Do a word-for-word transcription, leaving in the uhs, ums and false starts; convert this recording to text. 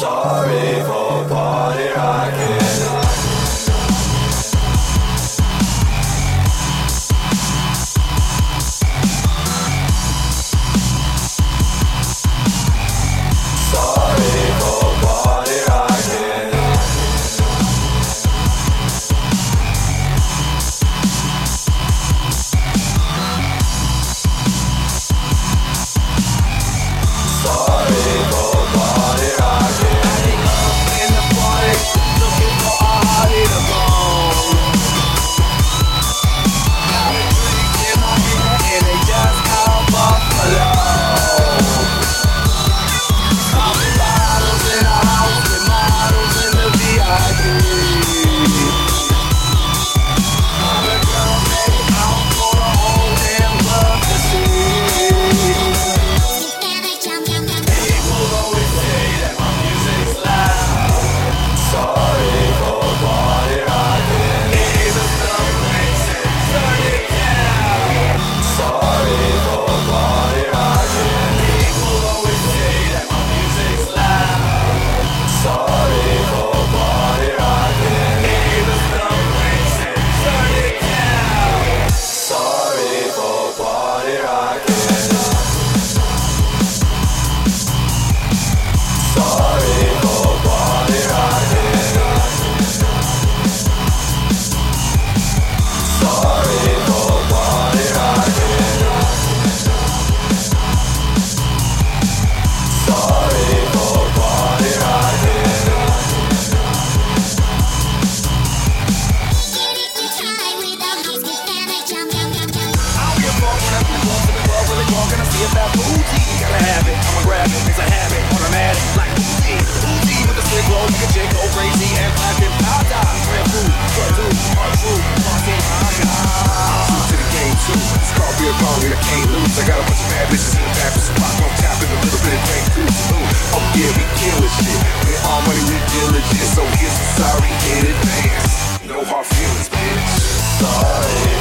Sorry for party rocking. I got a bunch of bad bitches in the back with some rock on top and a little bit of Grey Goose. Ooh, oh yeah, we killin' shit. We all money, we diligent. So here's a sorry in advance. No hard feelings, bitch. Sorry.